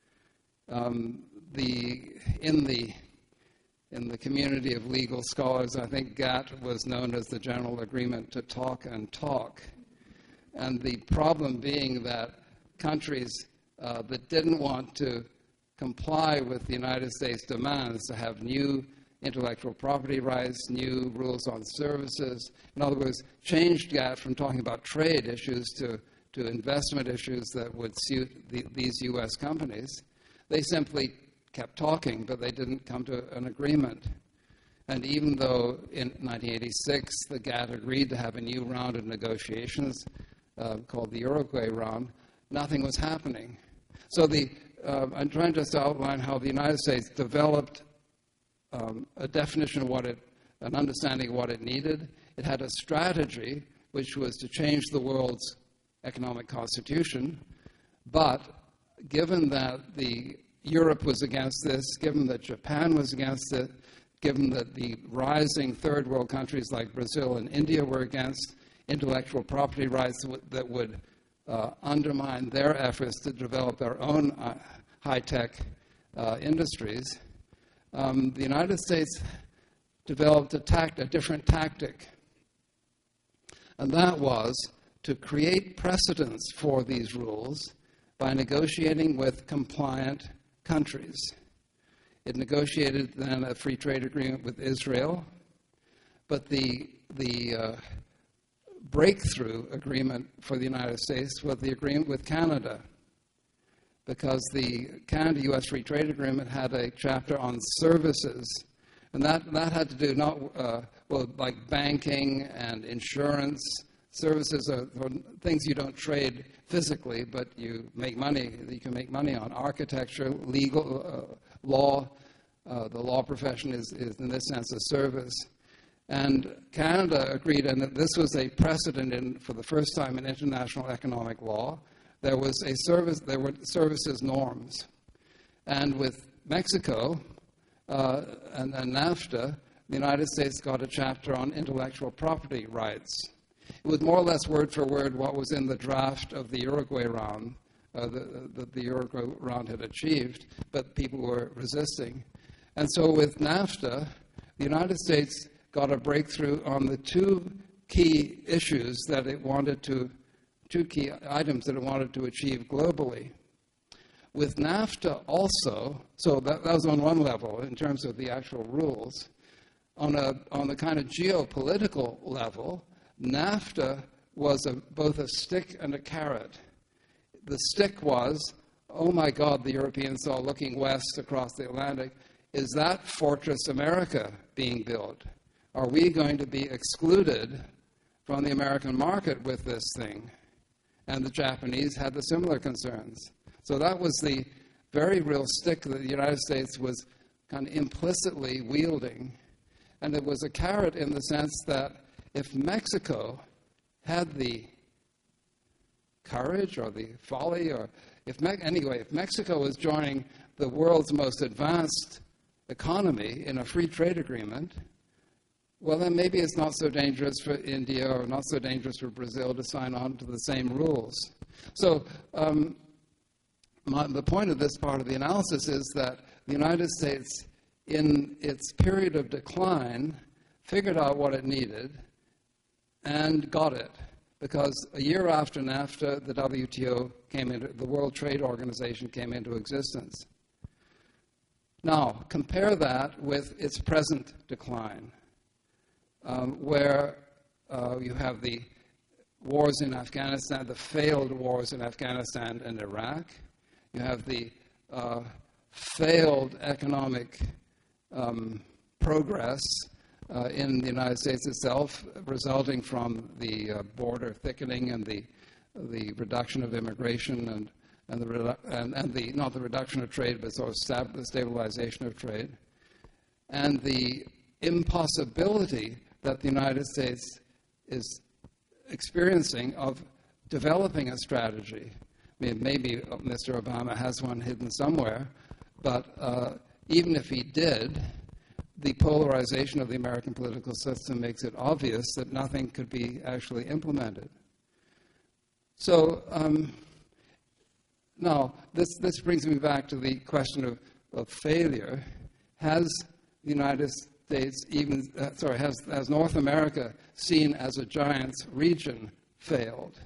Um, the in the in the community of legal scholars, I think GATT was known as the General Agreement to Talk and Talk, and the problem being that countries uh, that didn't want to comply with the United States demands to have new intellectual property rights, new rules on services, in other words, changed GATT from talking about trade issues to, to investment issues that would suit the, these U S companies. They simply kept talking, but they didn't come to an agreement. And even though in nineteen eighty-six the GATT agreed to have a new round of negotiations uh, called the Uruguay round, nothing was happening. So the, uh, I'm trying to just outline how the United States developed um, a definition of what it, an understanding of what it needed. It had a strategy, which was to change the world's economic constitution, but given that the Europe was against this, given that Japan was against it, given that the rising third world countries like Brazil and India were against intellectual property rights that would uh, undermine their efforts to develop their own uh, high-tech uh, industries, um, the United States developed a, tact, a different tactic. And that was to create precedents for these rules by negotiating with compliant countries. It negotiated then a free trade agreement with Israel, but the, the uh, breakthrough agreement for the United States was the agreement with Canada, because the Canada-U S free trade agreement had a chapter on services, and that, that had to do not, uh, well, like banking and insurance. Services are things you don't trade physically, but you make money, you can make money on. Architecture, legal, uh, law, uh, the law profession is, is in this sense a service. And Canada agreed, and that this was a precedent in, for the first time in international economic law. There was a service, there were services norms. And with Mexico uh, and, and NAFTA, the United States got a chapter on intellectual property rights. It was more or less word for word what was in the draft of the Uruguay round, uh, that the, the Uruguay round had achieved, but people were resisting. And so with NAFTA, the United States got a breakthrough on the two key issues that it wanted to, two key items that it wanted to achieve globally. With NAFTA also, so that, that was on one level in terms of the actual rules. on a on the kind of geopolitical level, NAFTA was a, both a stick and a carrot. The stick was, oh my God, the Europeans saw looking west across the Atlantic, is that Fortress America being built? Are we going to be excluded from the American market with this thing? And the Japanese had the similar concerns. So that was the very real stick that the United States was kind of implicitly wielding. And it was a carrot in the sense that if Mexico had the courage or the folly, or if Me- anyway, if Mexico was joining the world's most advanced economy in a free trade agreement, well, then maybe it's not so dangerous for India or not so dangerous for Brazil to sign on to the same rules. So um, my, the point of this part of the analysis is that the United States, in its period of decline, figured out what it needed and got it. Because a year after NAFTA, the W T O came into, the World Trade Organization came into existence. Now, compare that with its present decline, um, where uh, you have the wars in Afghanistan, the failed wars in Afghanistan and Iraq. You have the uh, failed economic um, progress uh, in the United States itself, resulting from the uh, border thickening and the the reduction of immigration and and the redu- and, and the not the reduction of trade, but sort of stab- the stabilization of trade, and the impossibility that the United States is experiencing of developing a strategy. I mean, maybe Mister Obama has one hidden somewhere, but uh, even if he did, the polarization of the American political system makes it obvious that nothing could be actually implemented. So um, now, this, this brings me back to the question of, of failure. Has the United States even, uh, sorry, has, has North America, seen as a giant's region, failed?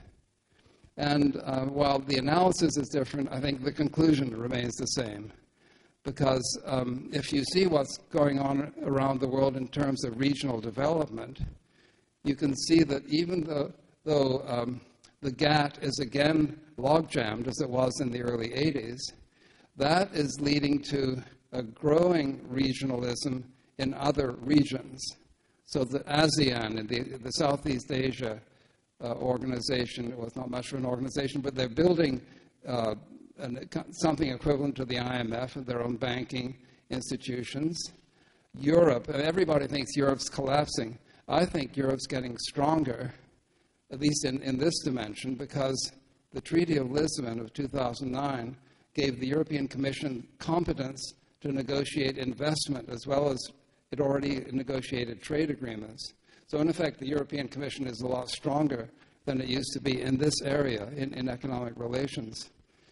And uh, while the analysis is different, I think the conclusion remains the same. Because um, if you see what's going on around the world in terms of regional development, you can see that even though, though um, the GATT is again log-jammed as it was in the early eighties, that is leading to a growing regionalism in other regions. So the ASEAN, and the, the Southeast Asia uh, organization, it was not much of an organization, but they're building uh, an, something equivalent to the I M F and their own banking institutions. Europe, everybody thinks Europe's collapsing. I think Europe's getting stronger, at least in, in this dimension, because the Treaty of Lisbon of two thousand nine gave the European Commission competence to negotiate investment as well as it already negotiated trade agreements. So in effect, the European Commission is a lot stronger than it used to be in this area, in, in economic relations.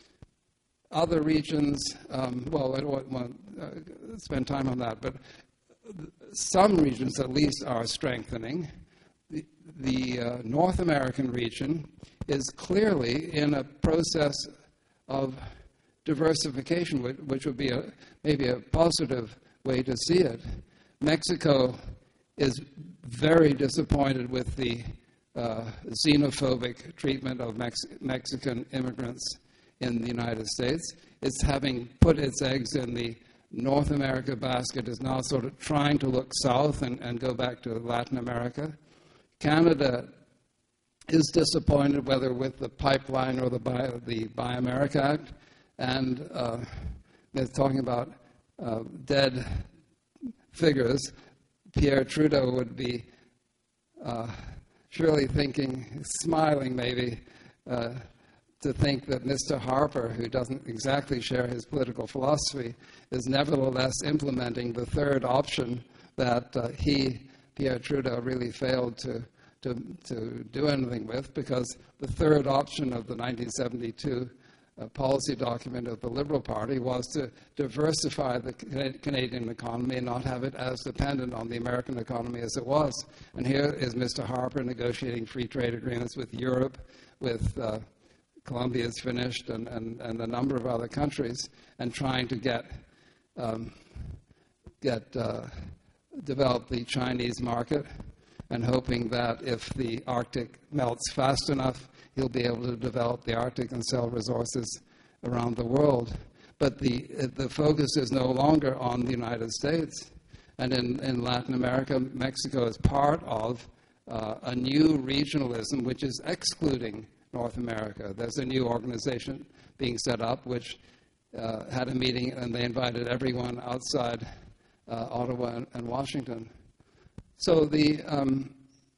Other regions, um, well, I don't want to uh, spend time on that, but some regions at least are strengthening. The, the uh, North American region is clearly in a process of diversification, which, which would be a, maybe a positive way to see it. Mexico is very disappointed with the uh, xenophobic treatment of Mex- Mexican immigrants in the United States. It's having put its eggs in the North America basket, is now sort of trying to look south and, and go back to Latin America. Canada is disappointed, whether with the pipeline or the Buy, the Buy America Act, and uh, they're talking about uh, dead figures. Pierre Trudeau would be uh, surely thinking, smiling maybe, uh, to think that Mister Harper, who doesn't exactly share his political philosophy, is nevertheless implementing the third option that uh, he, Pierre Trudeau, really failed to, to, to do anything with, because the third option of the nineteen seventy-two uh, policy document of the Liberal Party was to diversify the Canadian economy and not have it as dependent on the American economy as it was. And here is Mister Harper negotiating free trade agreements with Europe, with uh, Colombia's finished, and, and, and a number of other countries, and trying to get um, get uh, develop the Chinese market and hoping that if the Arctic melts fast enough, he'll be able to develop the Arctic and sell resources around the world. But the, the focus is no longer on the United States. And in, in Latin America, Mexico is part of uh, a new regionalism which is excluding North America. There's a new organization being set up which uh, had a meeting, and they invited everyone outside uh, Ottawa and, and Washington. So the um,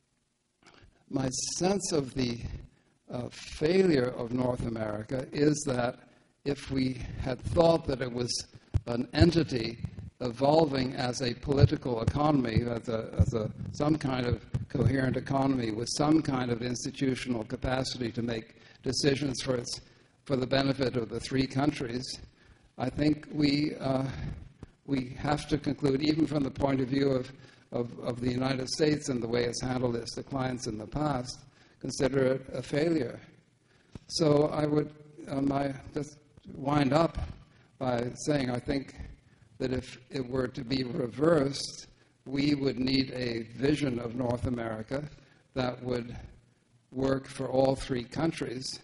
my sense of the uh, failure of North America is that if we had thought that it was an entity evolving as a political economy, as a, as a some kind of coherent economy with some kind of institutional capacity to make decisions for its for the benefit of the three countries, I think we uh, we have to conclude, even from the point of view of, of, of the United States and the way it's handled its clients in the past, consider it a failure. So I would um, I just wind up by saying I think that if it were to be reversed, we would need a vision of North America that would work for all three countries.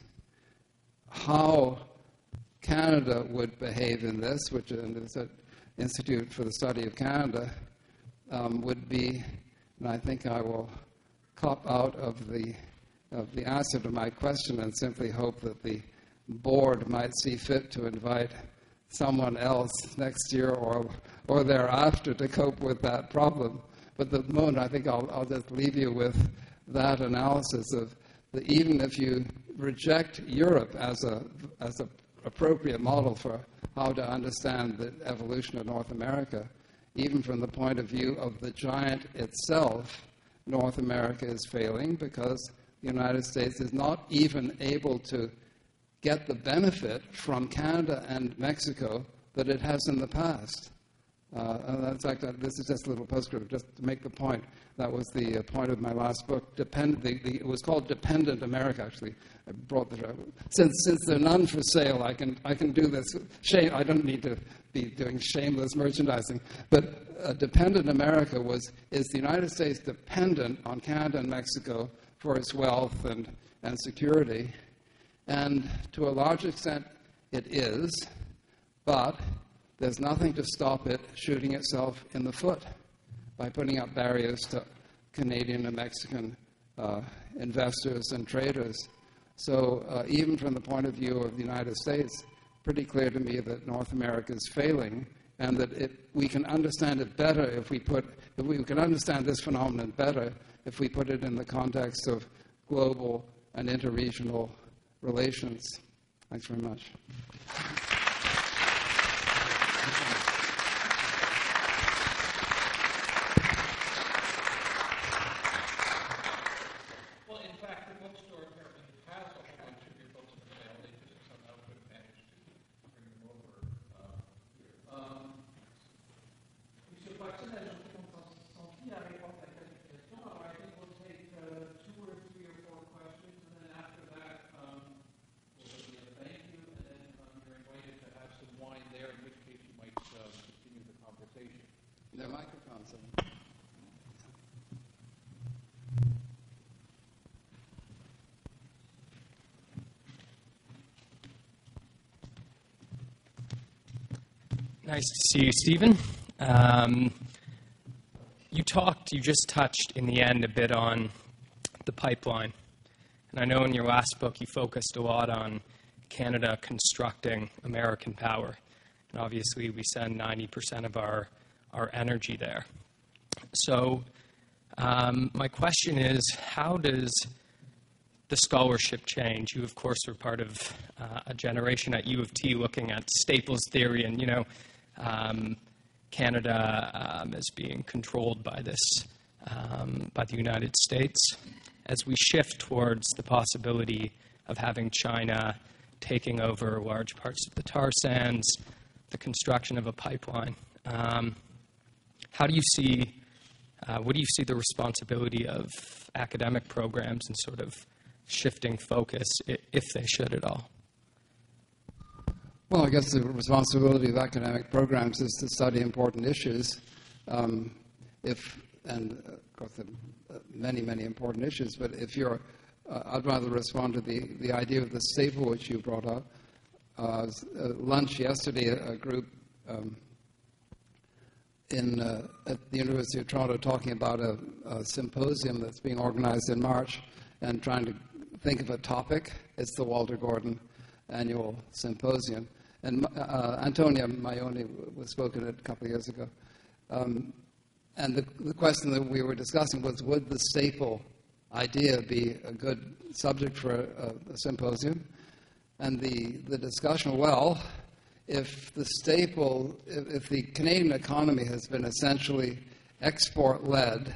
How Canada would behave in this, which is an Institute for the Study of Canada, um, would be, and I think I will cop out of the of the answer to my question and simply hope that the board might see fit to invite someone else next year or or thereafter to cope with that problem. But at the moment, I think I'll, I'll just leave you with that analysis of that even if you reject Europe as a as an appropriate model for how to understand the evolution of North America, even from the point of view of the giant itself, North America is failing because the United States is not even able to get the benefit from Canada and Mexico that it has in the past. Uh, and in fact, uh, this is just a little postscript, just to make the point. That was the uh, point of my last book. Depend, the, the, it was called Dependent America, actually. I brought the, since since there are none for sale, I can I can do this. Shame, I don't need to be doing shameless merchandising. But uh, Dependent America was is the United States dependent on Canada and Mexico for its wealth and, and security. And to a large extent, it is, but there's nothing to stop it shooting itself in the foot by putting up barriers to Canadian and Mexican uh, investors and traders. So uh, even from the point of view of the United States, pretty clear to me that North America is failing, and that it, we can understand it better if we put, if we can understand this phenomenon better if we put it in the context of global and interregional relations. Thanks very much. Well, in fact, the bookstore apparently has a whole bunch of your books for sale. They just somehow couldn't manage to bring them over uh, here. Um, Monsieur Watson, I don't think on senti à répondre à quelques questions. Alors, I think we'll take uh, two or three or four questions, and then after that, um, we'll give you a thank you, and then um, you're invited to have some wine there, in which case you might uh, continue the conversation. There are microphones. Nice to see you, Stephen. Um, you talked, you just touched in the end a bit on the pipeline. And I know in your last book you focused a lot on Canada constructing American power. And obviously we send ninety percent of our, our energy there. So um, my question is, how does the scholarship change? You, of course, were part of uh, a generation at U of T looking at Staples theory and, you know, Um, Canada um, is being controlled by this, um, by the United States. As we shift towards the possibility of having China taking over large parts of the tar sands, the construction of a pipeline, um, how do you see, uh, what do you see the responsibility of academic programs and sort of shifting focus, if they should at all? Well, I guess the responsibility of academic programs is to study important issues. Um, if, and uh, of course, there are many, many important issues, but if you're, uh, I'd rather respond to the, the idea of the staple which you brought up. Uh, uh, lunch yesterday, a, a group um, in uh, at the University of Toronto talking about a, a symposium that's being organized in March and trying to think of a topic. It's the Walter Gordon Annual Symposium. And uh, Antonia Maioni was spoken at a couple of years ago. Um, and the, the question that we were discussing was, would the staple idea be a good subject for a, a symposium? And the, the discussion, well, if the staple, if, if the Canadian economy has been essentially export-led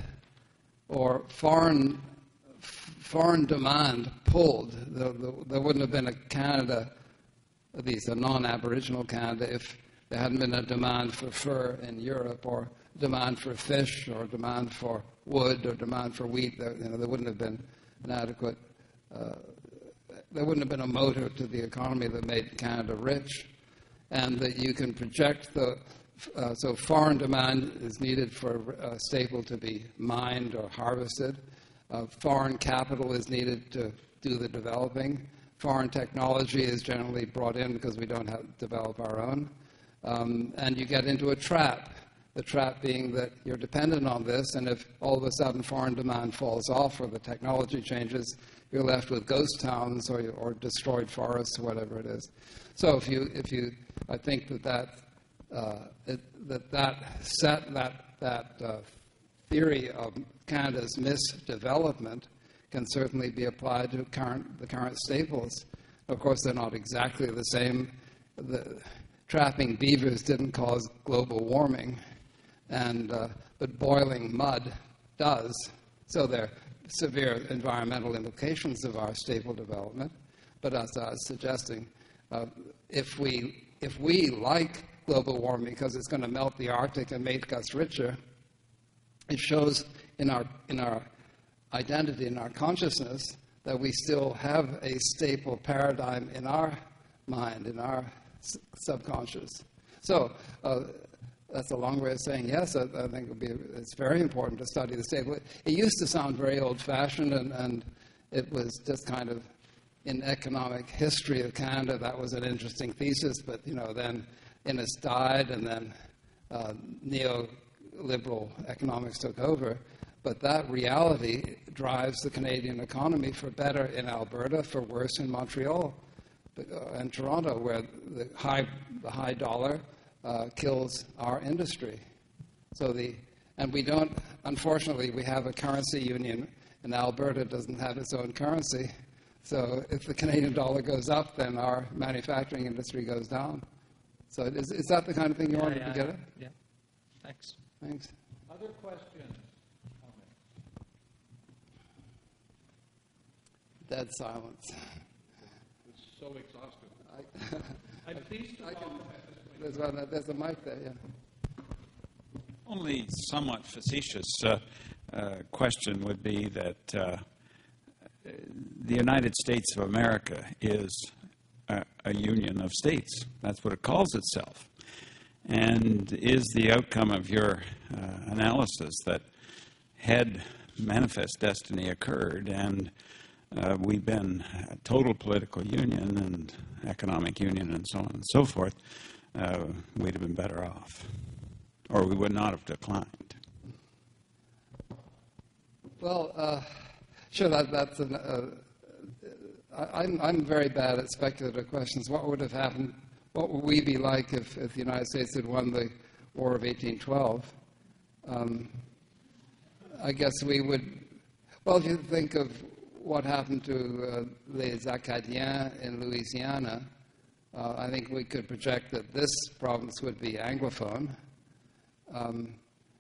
or foreign foreign demand pulled, the, the, there wouldn't have been a Canada, at least a non-Aboriginal Canada, if there hadn't been a demand for fur in Europe or demand for fish or demand for wood or demand for wheat. There, you know, there wouldn't have been an adequate, uh, there wouldn't have been a motor to the economy that made Canada rich. And that you can project the, uh, so foreign demand is needed for a staple to be mined or harvested. Uh, foreign capital is needed to do the developing. Foreign technology is generally brought in because we don't have to develop our own. Um, and you get into a trap, the trap being that you're dependent on this, and if all of a sudden foreign demand falls off or the technology changes, you're left with ghost towns or, or destroyed forests or whatever it is. So if you, if you, I think that that, uh, it, that, that set, that, that uh, theory of Canada's misdevelopment can certainly be applied to current, the current staples. Of course, they're not exactly the same. The, trapping beavers didn't cause global warming, and, uh, but boiling mud does. So there are severe environmental implications of our staple development. But as I was suggesting, uh, if we if we like global warming because it's going to melt the Arctic and make us richer, it shows in our in our identity, in our consciousness, that we still have a staple paradigm in our mind, in our s- subconscious. So uh, that's a long way of saying yes. I, I think it would be, it's very important to study the staple. It, it used to sound very old-fashioned, and, and it was just kind of in economic history of Canada, that was an interesting thesis. But you know, then Innes died, and then uh, neoliberal economics took over. But that reality drives the Canadian economy for better in Alberta, for worse in Montreal and Toronto, where the high, the high dollar uh, kills our industry. So the, and we don't, unfortunately, we have a currency union, and Alberta doesn't have its own currency. So if the Canadian dollar goes up, then our manufacturing industry goes down. So is, is that the kind of thing you Yeah, wanted yeah, to get yeah. at? Yeah. Thanks. Thanks. Other questions? Dead silence. It's so exhaustive. I, I'm pleased to I can, welcome at this point. there's, one, there's a mic there, yeah. Only somewhat facetious uh, uh, question would be that uh, the United States of America is a, a union of states. That's what it calls itself. And is the outcome of your uh, analysis that had manifest destiny occurred and uh, we've been a total political union and economic union and so on and so forth, uh, we'd have been better off, or we would not have declined? Well, uh, sure, that, that's an, uh, I, I'm, I'm very bad at speculative questions. What would have happened? What would we be like if, if the United States had won the War of eighteen twelve? Um, I guess we would, well, if you think of what happened to uh, les Acadiens in Louisiana, uh, I think we could project that this province would be Anglophone. Um,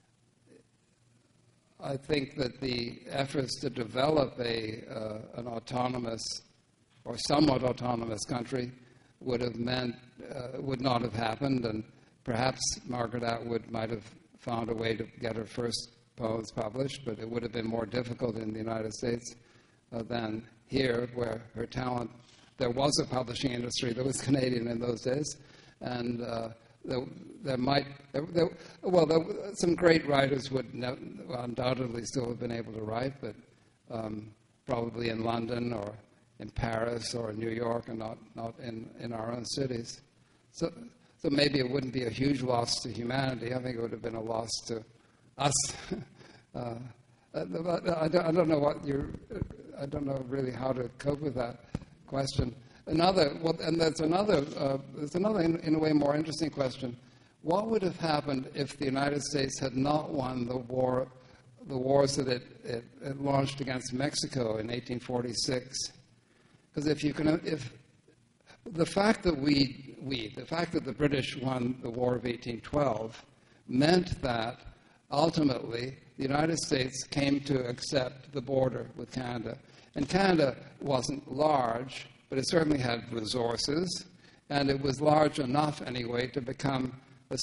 I think that the efforts to develop a, uh, an autonomous or somewhat autonomous country would have meant, uh, would not have happened, and perhaps Margaret Atwood might have found a way to get her first poems published, but it would have been more difficult in the United States uh, than here, where her talent, there was a publishing industry that was Canadian in those days, and uh, there, there might, there, there, well, there, some great writers would ne- undoubtedly still have been able to write, but um, probably in London or in Paris or in New York and not, not in, in our own cities. So, so maybe it wouldn't be a huge loss to humanity. I think it would have been a loss to us. uh, I don't, I don't know what you're, I don't know really how to cope with that question. Another, well, and there's another, uh, there's another in, in a way more interesting question. What would have happened if the United States had not won the war, the wars that it, it, it launched against Mexico in eighteen forty-six? Because if you can, if the fact that we, we, the fact that the British won the War of eighteen twelve meant that ultimately the United States came to accept the border with Canada. And Canada wasn't large, but it certainly had resources, and it was large enough anyway to become a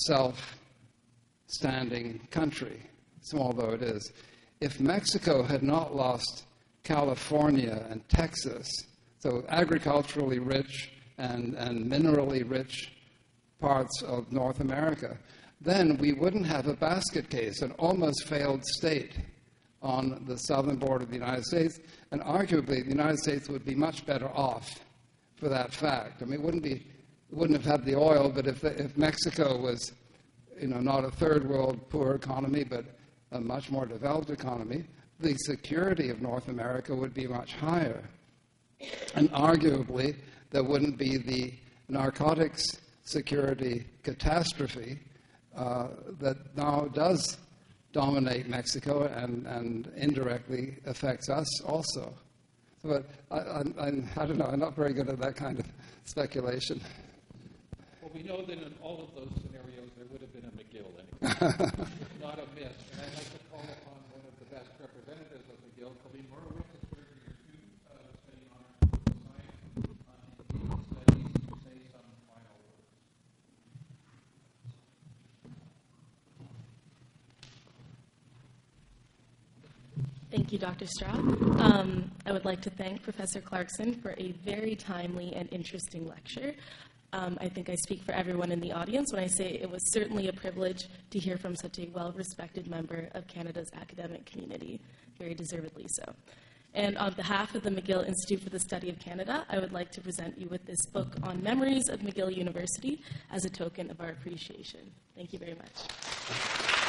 self-standing country, small though it is. If Mexico had not lost California and Texas, so agriculturally rich and, and minerally rich parts of North America, then we wouldn't have a basket case, an almost failed state on the southern border of the United States, and arguably the United States would be much better off for that fact. I mean, it wouldn't be, it wouldn't have had the oil, but if, the, if Mexico was, you know, not a third world poor economy, but a much more developed economy, the security of North America would be much higher. And arguably, there wouldn't be the narcotics security catastrophe uh, that now does dominate Mexico and, and indirectly affects us also. But I, I, I, I don't know, I'm not very good at that kind of speculation. Well, we know that in all of those scenarios there would have been a McGill anyway. Not a miss. And I'd like to call upon one of the best representatives of McGill, Colleen Morowitz, is one of your students uh, studying on our political science uh, and studies, to say some final words. Thank you, Doctor Straub. Um, I would like to thank Professor Clarkson for a very timely and interesting lecture. Um, I think I speak for everyone in the audience when I say it was certainly a privilege to hear from such a well-respected member of Canada's academic community, very deservedly so. And on behalf of the McGill Institute for the Study of Canada, I would like to present you with this book on memories of McGill University as a token of our appreciation. Thank you very much.